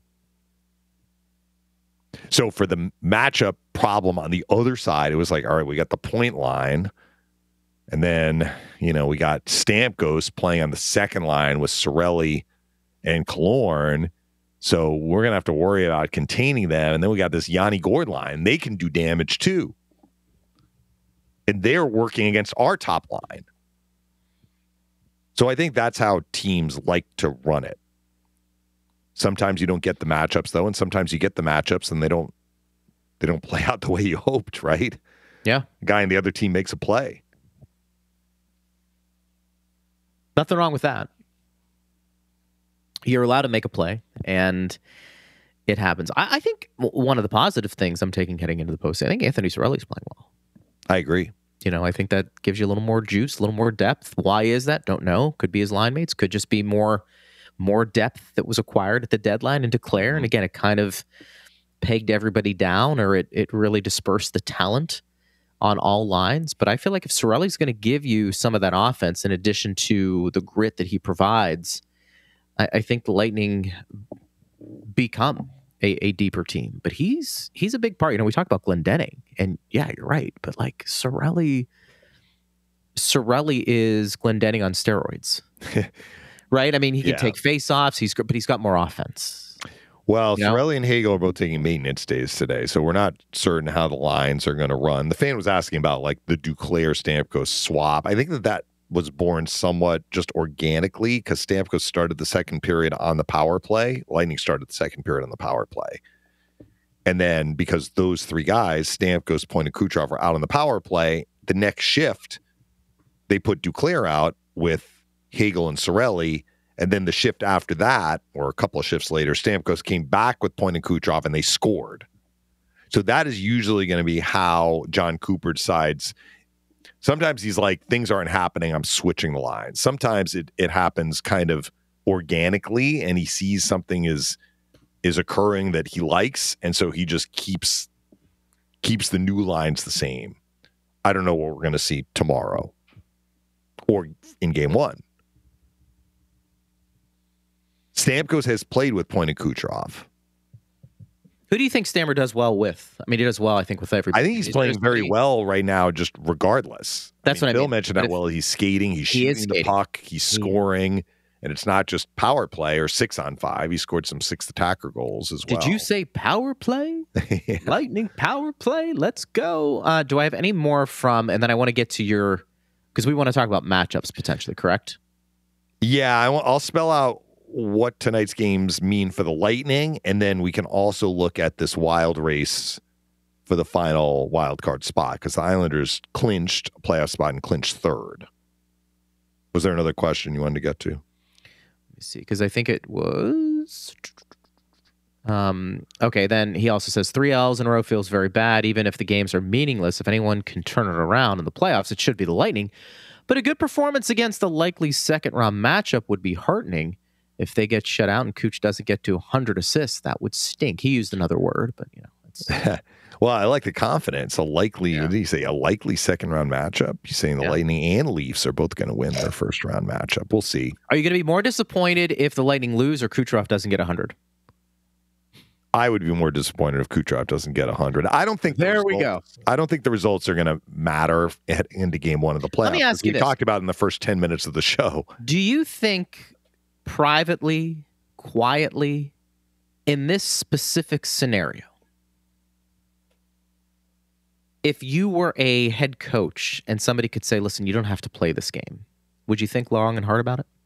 So for the matchup problem on the other side, it was like, all right, we got the point line. And then, we got Stamkos playing on the second line with Cirelli and Killorn. So we're going to have to worry about containing them. And then we got this Yanni Gourde line. They can do damage too. And they're working against our top line. So I think that's how teams like to run it. Sometimes you don't get the matchups, though, and sometimes you get the matchups and they don't play out the way you hoped, right? Yeah. The guy on the other team makes a play. Nothing wrong with that. You're allowed to make a play, and it happens. I think one of the positive things I'm taking heading into the postseason, I think Anthony Cirelli's playing well. I agree. I think that gives you a little more juice, a little more depth. Why is that? Don't know. Could be his line mates. Could just be more depth that was acquired at the deadline and Duclair. And again, it kind of pegged everybody down, or it really dispersed the talent on all lines. But I feel like if Cirelli's going to give you some of that offense in addition to the grit that he provides, I think the Lightning become a deeper team. But he's a big part. We talk about Glendening, and yeah, you're right. But like Cirelli is Glendening on steroids. Right? I mean, he can take face-offs. But he's got more offense. Well, Cirelli and Hagel are both taking maintenance days today, so we're not certain how the lines are going to run. The fan was asking about like the Duclair-Stamkos swap. I think that was born somewhat just organically because Stamkos started the second period on the power play. Lightning started the second period on the power play. And then because those three guys, Stamkos, Point, and Kucherov, are out on the power play, the next shift, they put Duclair out with Hagel and Cirelli. And then the shift after that, or a couple of shifts later, Stamkos came back with Point and Kucherov, and they scored. So that is usually going to be how John Cooper decides. Sometimes he's like, things aren't happening, I'm switching the lines. Sometimes it happens kind of organically, and he sees something is occurring that he likes, and so he just keeps the new lines the same. I don't know what we're going to see tomorrow or in game one. Stamkos has played with Point and Kucherov. Who do you think Stammer does well with? I mean, he does well, I think, with everybody. I think he's playing very well right now, just regardless. That's what I mean. Bill mentioned that well. He's skating, he's shooting the puck, he's scoring, and it's not just power play or 6-on-5. He scored some 6th attacker goals as well. Did you say power play? Yeah. Lightning power play? Let's go. Do I have any more from, and then I want to get to because we want to talk about matchups potentially, correct? Yeah, I'll spell out what tonight's games mean for the Lightning, and then we can also look at this wild race for the final wild card spot, because the Islanders clinched a playoff spot and clinched third. Was there another question you wanted to get to? Let me see, because I think it was... Okay, then he also says 3 L's in a row feels very bad, even if the games are meaningless. If anyone can turn it around in the playoffs, it should be the Lightning. But a good performance against a likely second-round matchup would be heartening. If they get shut out and Cooch doesn't get to 100 assists, that would stink. He used another word, but it's... Well, I like the confidence. What did he say? A likely second-round matchup? He's saying the Lightning and Leafs are both going to win their first-round matchup. We'll see. Are you going to be more disappointed if the Lightning lose or Kucherov doesn't get 100? I would be more disappointed if Kucherov doesn't get 100. I don't think we go. I don't think the results are going to matter into game one of the playoffs. Let me ask you this. We talked about in the first 10 minutes of the show. Do you think privately, quietly, In this specific scenario, if you were a head coach and somebody could say, listen, you don't have to play this game, would you think long and hard about it?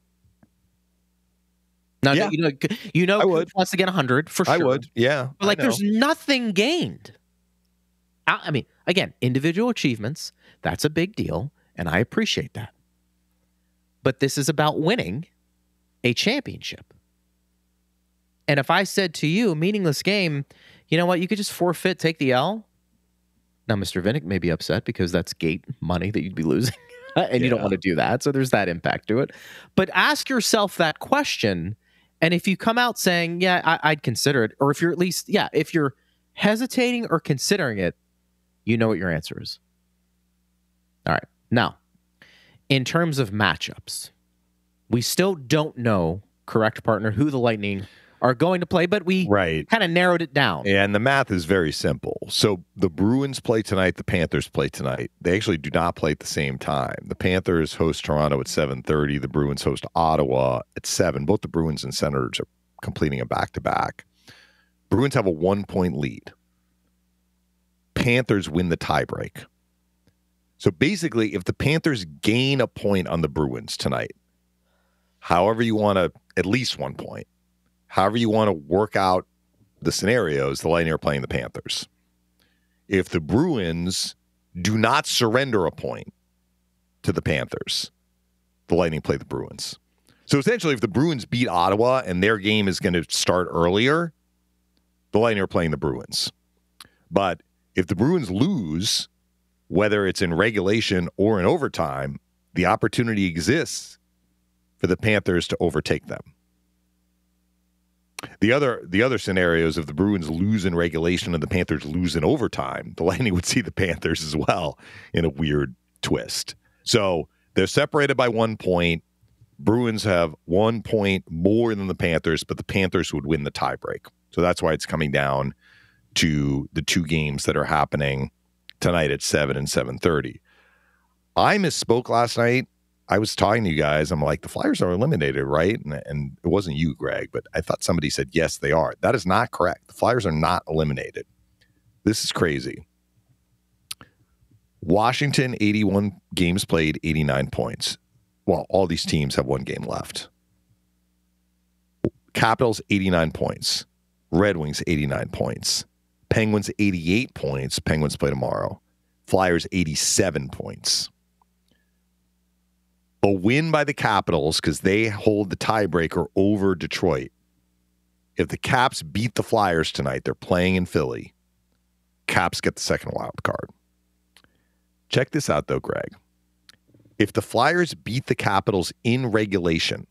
Now, Yeah. I would. Coach wants to get 100 for sure. I would, yeah. But like, there's nothing gained. I mean, again, individual achievements, that's a big deal, and I appreciate that. But this is about winning a championship. And if I said to you, meaningless game, you know what, you could just forfeit, take the L. Now, Mr. Vinnick may be upset because that's gate money that you'd be losing, and you don't want to do that. So there's that impact to it. But ask yourself that question, and if you come out saying, yeah, I'd consider it, or if you're at least, if you're hesitating or considering it, you know what your answer is. All right. Now, in terms of matchups, we still don't know, correct, partner, who the Lightning are going to play, but we kind of narrowed it down. Yeah, and the math is very simple. So the Bruins play tonight, the Panthers play tonight. They actually do not play at the same time. The Panthers host Toronto at 7:30. The Bruins host Ottawa at 7. Both the Bruins and Senators are completing a back-to-back. Bruins have a 1-point lead. Panthers win the tiebreak. So basically, if the Panthers gain a point on the Bruins tonight, however you want to, at least 1 point, however you want to work out the scenarios, the Lightning are playing the Panthers. If the Bruins do not surrender a point to the Panthers, the Lightning play the Bruins. So essentially, if the Bruins beat Ottawa and their game is going to start earlier, the Lightning are playing the Bruins. But if the Bruins lose, whether it's in regulation or in overtime, the opportunity exists for the Panthers to overtake them. The other scenarios, if the Bruins lose in regulation and the Panthers lose in overtime, the Lightning would see the Panthers as well in a weird twist. So they're separated by 1 point. Bruins have 1 point more than the Panthers, but the Panthers would win the tiebreak. So that's why it's coming down to the two games that are happening tonight at 7 and 7:30. I misspoke last night. I was talking to you guys. I'm like, the Flyers are eliminated, right? And it wasn't you, Greg, but I thought somebody said, yes, they are. That is not correct. The Flyers are not eliminated. This is crazy. Washington, 81 games played, 89 points. Well, all these teams have one game left. Capitals, 89 points. Red Wings, 89 points. Penguins, 88 points. Penguins play tomorrow. Flyers, 87 points. A win by the Capitals, because they hold the tiebreaker over Detroit. If the Caps beat the Flyers tonight, they're playing in Philly. Caps get the second wild card. Check this out, though, Greg. If the Flyers beat the Capitals in regulation,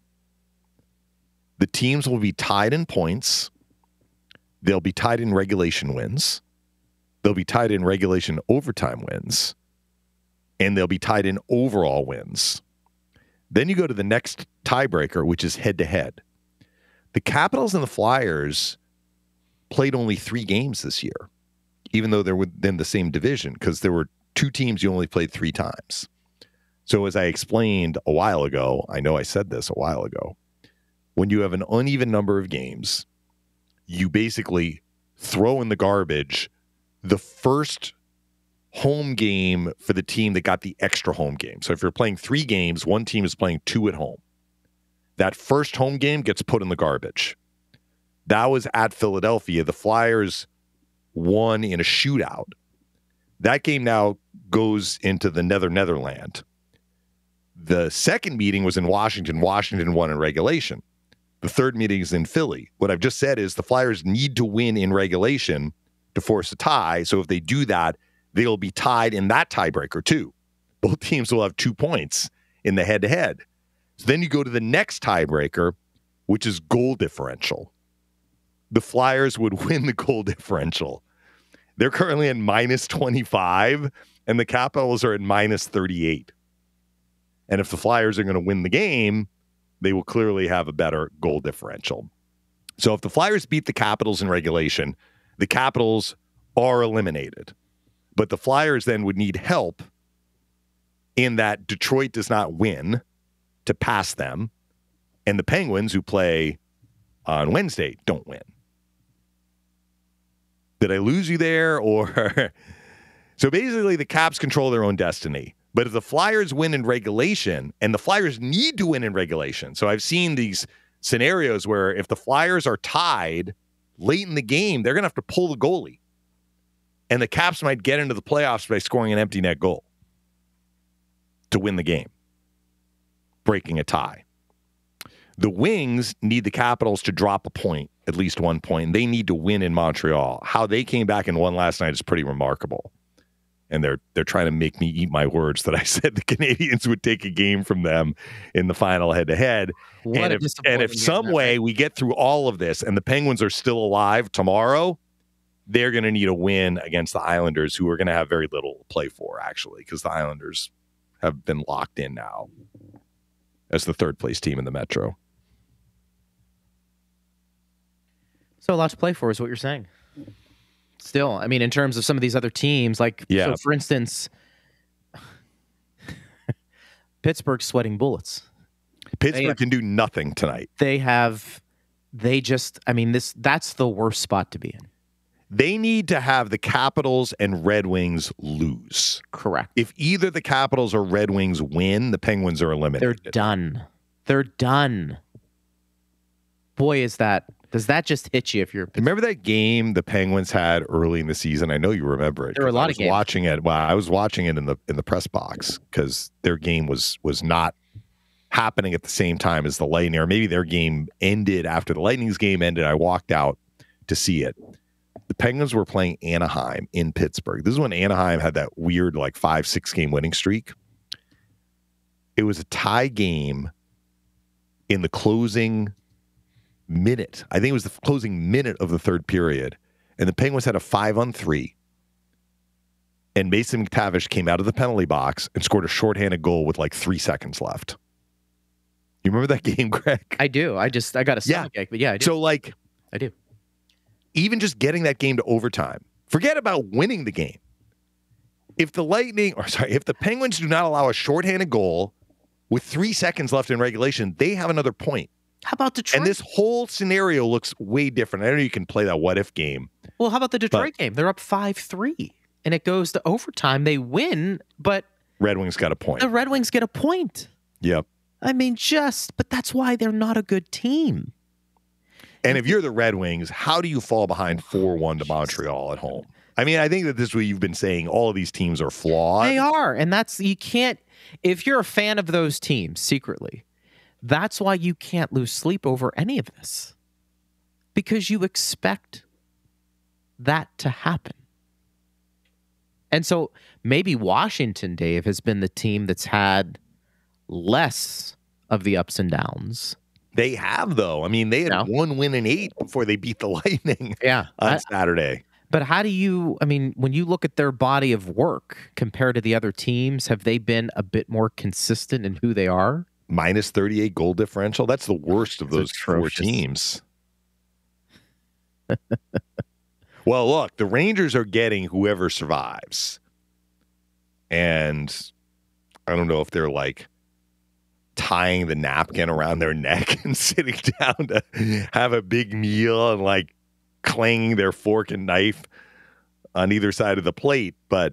the teams will be tied in points. They'll be tied in regulation wins. They'll be tied in regulation overtime wins. And they'll be tied in overall wins. Then you go to the next tiebreaker, which is head-to-head. The Capitals and the Flyers played only 3 games this year, even though they're within the same division, because there were 2 teams you only played 3 times. So as I explained a while ago, I know I said this a while ago, when you have an uneven number of games, you basically throw in the garbage the first home game for the team that got the extra home game. So if you're playing 3 games, one team is playing 2 at home. That first home game gets put in the garbage. That was at Philadelphia. The Flyers won in a shootout. That game now goes into the Netherland. The second meeting was in Washington. Washington won in regulation. The third meeting is in Philly. What I've just said is the Flyers need to win in regulation to force a tie. So if they do that, they'll be tied in that tiebreaker too. Both teams will have 2 points in the head-to-head. So then you go to the next tiebreaker, which is goal differential. The Flyers would win the goal differential. They're currently at minus 25, and the Capitals are at minus 38. And if the Flyers are going to win the game, they will clearly have a better goal differential. So if the Flyers beat the Capitals in regulation, the Capitals are eliminated. But the Flyers then would need help in that Detroit does not win to pass them, and the Penguins, who play on Wednesday, don't win. Did I lose you there? Or so basically the Caps control their own destiny. But if the Flyers win in regulation, and the Flyers need to win in regulation. So I've seen these scenarios where if the Flyers are tied late in the game, they're going to have to pull the goalie. And the Caps might get into the playoffs by scoring an empty net goal to win the game, breaking a tie. The Wings need the Capitals to drop a point, at least 1 point. They need to win in Montreal. How they came back and won last night is pretty remarkable. And they're trying to make me eat my words that I said the Canadians would take a game from them in the final head-to-head. And if some way we get through all of this and the Penguins are still alive tomorrow, they're going to need a win against the Islanders, who are going to have very little to play for, actually, because the Islanders have been locked in now as the third-place team in the Metro. So a lot to play for is what you're saying. Still, I mean, in terms of some of these other teams, like, so for instance, Pittsburgh's sweating bullets. Pittsburgh can do nothing tonight. That's the worst spot to be in. They need to have the Capitals and Red Wings lose. Correct. If either the Capitals or Red Wings win, the Penguins are eliminated. They're done. Boy, does that just hit you if you're... Remember that game the Penguins had early in the season? I know you remember it. There were a lot of games. Watching it. Well, I was watching it in the press box because their game was not happening at the same time as the Lightning, or maybe their game ended after the Lightning's game ended. I walked out to see it. The Penguins were playing Anaheim in Pittsburgh. This is when Anaheim had that weird 5-6 game winning streak. It was a tie game in the closing minute. I think it was the closing minute of the third period. And the Penguins had a 5-on-3. And Mason McTavish came out of the penalty box and scored a shorthanded goal with 3 seconds left. You remember that game, Greg? I do. I got a stomachache, but yeah, I do. So I do. Even just getting that game to overtime, forget about winning the game. If the Penguins do not allow a shorthanded goal with 3 seconds left in regulation, they have another point. How about Detroit? And this whole scenario looks way different. I know you can play that what-if game. Well, how about the Detroit game? They're up 5-3, and it goes to overtime. They win, but... Red Wings got a point. The Red Wings get a point. Yep. I mean, but that's why they're not a good team. And if you're the Red Wings, how do you fall behind 4-1 to Montreal at home? I mean, I think that this is what you've been saying. All of these teams are flawed. They are, and you can't... If you're a fan of those teams, secretly... That's why you can't lose sleep over any of this, because you expect that to happen. And so maybe Washington, Dave, has been the team that's had less of the ups and downs. They have, though. I mean, they had 1 win in 8 before they beat the Lightning on Saturday. But when you look at their body of work compared to the other teams, have they been a bit more consistent in who they are? Minus 38 goal differential. That's the worst of those 4 teams. Well, look, the Rangers are getting whoever survives. And I don't know if they're tying the napkin around their neck and sitting down to have a big meal and clanging their fork and knife on either side of the plate. But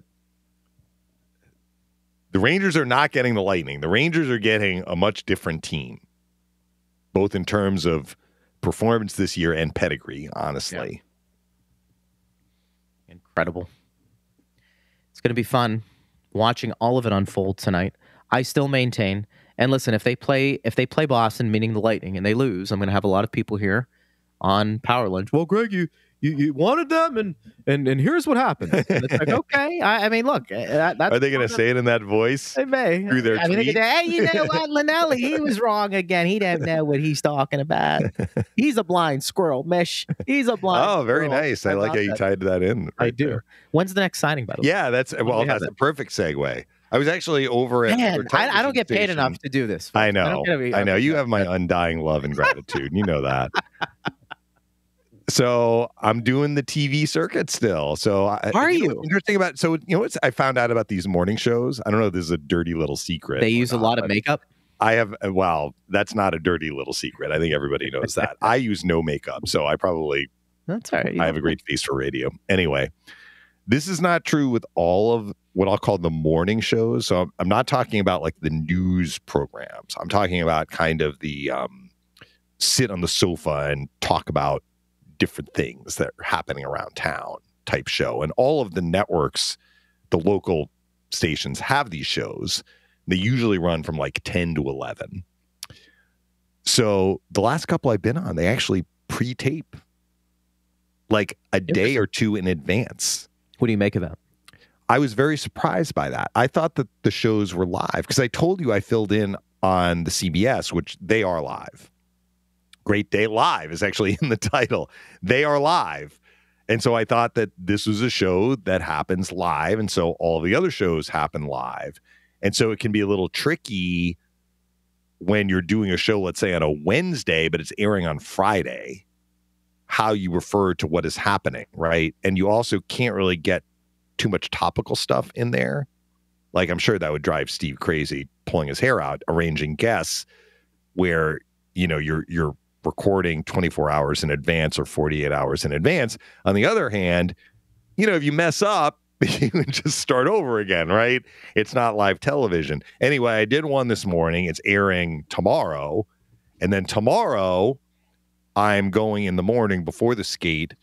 the Rangers are not getting the Lightning. The Rangers are getting a much different team, both in terms of performance this year and pedigree, honestly. Yeah. Incredible. It's going to be fun watching all of it unfold tonight. I still maintain, and listen, if they play Boston, meaning the Lightning, and they lose, I'm going to have a lot of people here on Power Lunch. Well, Greg, you wanted them, and here's what happened. And it's okay. I mean, look. Are they going to say it in that voice? They may. Through their tweet? Hey, you know what, Linelli? He was wrong again. He doesn't know what he's talking about. He's a blind squirrel, Mish. He's a blind squirrel. Oh, very nice. I like how you tied that in. I do. There. When's the next signing, by the way? Yeah, that's a perfect segue. I was actually over at... Man, I don't get paid enough to do this. I know. I know. You have my undying love and gratitude. You know that. So I'm doing the TV circuit still. So are you? Interesting about what I found out about these morning shows? I don't know if this is a dirty little secret. They use a lot of makeup? I have, that's not a dirty little secret. I think everybody knows that. I use no makeup, so I probably That's all right. I have a great face for radio. Anyway, this is not true with all of what I'll call the morning shows. So I'm not talking about like the news programs. I'm talking about kind of the sit on the sofa and talk about different things that are happening around town type show. And all of the networks, the local stations have these shows. They usually run from like 10 to 11. So the last couple I've been on, they actually pre-tape like a day or two in advance. What do you make of that? I was very surprised by that. I thought that the shows were live because I told you I filled in on the CBS, which they are live. Great Day Live is actually in the title. They are live. And so I thought that this was a show that happens live. And so all the other shows happen live. And so it can be a little tricky when you're doing a show, let's say on a Wednesday, but it's airing on Friday, how you refer to what is happening, right? And you also can't really get too much topical stuff in there. Like I'm sure that would drive Steve crazy, pulling his hair out, arranging guests where, you know, you're recording 24 hours in advance or 48 hours in advance. On the other hand, you know, if you mess up, you can just start over again, right? It's not live television. Anyway, I did one this morning. It's airing tomorrow. And then tomorrow, I'm going in the morning before the skate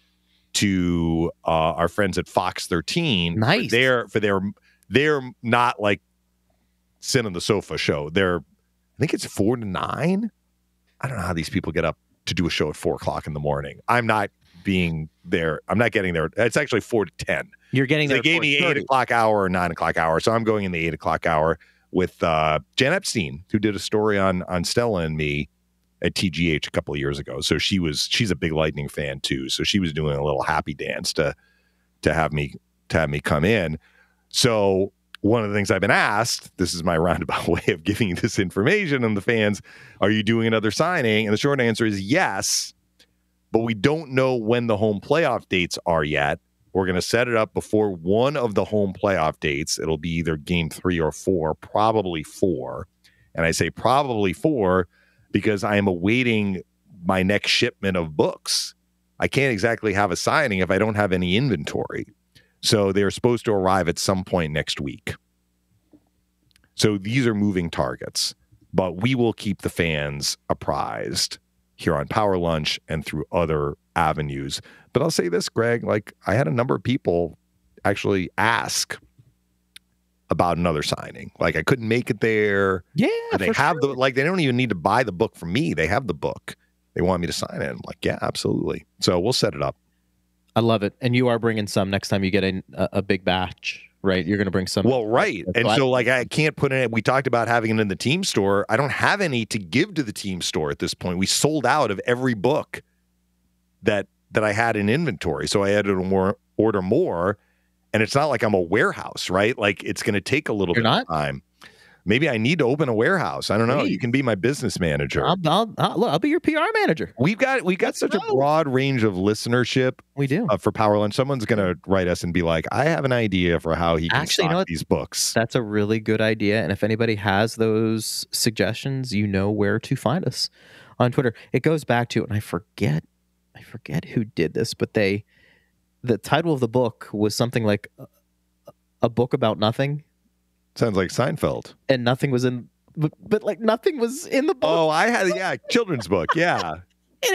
to our friends at Fox 13. Nice. They're not like sit on the sofa show. I think it's 4 to 9. I don't know how these people get up to do a show at 4 o'clock in the morning. I'm not being there. I'm not getting there. It's actually 4 to 10. You're getting there. They gave me 8 o'clock hour or 9 o'clock hour. So I'm going in the 8 o'clock hour with Jen Epstein, who did a story on Stella and me at TGH a couple of years ago. So she's a big Lightning fan too. So she was doing a little happy dance to have me come in. So one of the things I've been asked, this is my roundabout way of giving you this information and the fans, are you doing another signing? And the short answer is yes, but we don't know when the home playoff dates are yet. We're going to set it up before one of the home playoff dates. It'll be either game 3 or 4, probably 4. And I say probably 4 because I am awaiting my next shipment of books. I can't exactly have a signing if I don't have any inventory. So they're supposed to arrive at some point next week. So these are moving targets, but we will keep the fans apprised here on Power Lunch and through other avenues. But I'll say this, Greg, like I had a number of people actually ask about another signing. Like I couldn't make it there. Yeah. They have they don't even need to buy the book from me. They have the book. They want me to sign it. I'm like, yeah, absolutely. So we'll set it up. I love it. And you are bringing some next time you get a big batch, right? You're going to bring some. Well, right. And so like I can't put it, we talked about having it in the team store. I don't have any to give to the team store at this point. We sold out of every book that I had in inventory. So I had to order more. And it's not like I'm a warehouse, right? Like it's going to take a little bit of time. Maybe I need to open a warehouse. I don't know. You can be my business manager. I'll be your PR manager. We've got such a broad range of listenership. We do for Power Lunch. Someone's going to write us and be like, I have an idea for how he can stock these books. That's a really good idea. And if anybody has those suggestions, you know where to find us on Twitter. It goes back to, and I forget who did this, but the title of the book was something like a book about nothing. Sounds like Seinfeld. And nothing was in, but like nothing was in the book. Oh, I had, children's book, yeah. And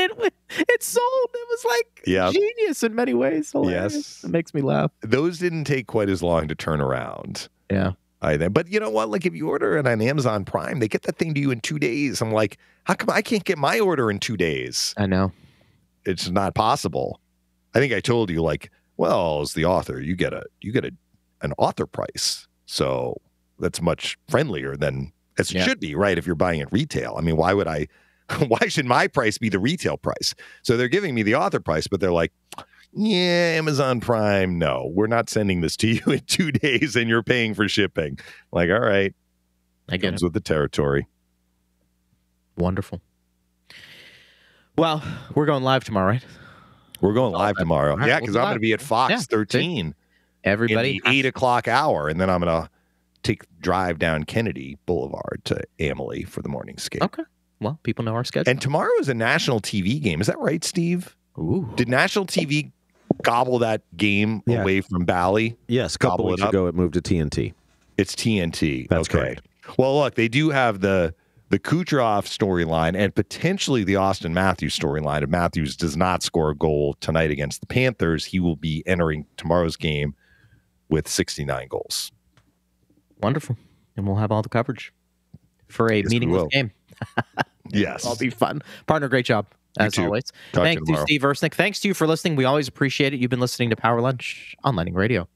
it sold. It was like genius in many ways. Hilarious. Yes. It makes me laugh. Those didn't take quite as long to turn around. Yeah. But you know what? Like if you order it on Amazon Prime, they get that thing to you in 2 days. I'm like, how come I can't get my order in 2 days? I know. It's not possible. I think I told you, like, well, as the author, you get an author price. So that's much friendlier than as it should be, right? If you're buying it retail. I mean, why should my price be the retail price? So they're giving me the author price, but they're like, yeah, Amazon Prime, no, we're not sending this to you in 2 days and you're paying for shipping. Like, all right. I get it. With the territory. Wonderful. Well, we're going live tomorrow, right? We're going live tomorrow. Right, yeah, because I'm going to be at Fox 13. Everybody. In the 8 o'clock hour. And then I'm going to drive down Kennedy Boulevard to Amalie for the morning skate. Okay. Well, people know our schedule. And tomorrow is a national TV game. Is that right, Steve? Ooh. Did national TV gobble that game away from Bally? Yes, a couple Gobble it weeks up? ago it moved to TNT. It's TNT. That's okay. correct. Well, look, they do have the Kucherov storyline and potentially the Austin Matthews storyline. If Matthews does not score a goal tonight against the Panthers, he will be entering tomorrow's game with 69 goals. Wonderful. And we'll have all the coverage for a Yes, we meaningless will. game. Yes. It'll be fun. Partner, great job, You as too. always. Talk to you Thanks to tomorrow. Steve Versnick. Thanks to you for listening. We always appreciate it. You've been listening to Power Lunch on Lightning Radio.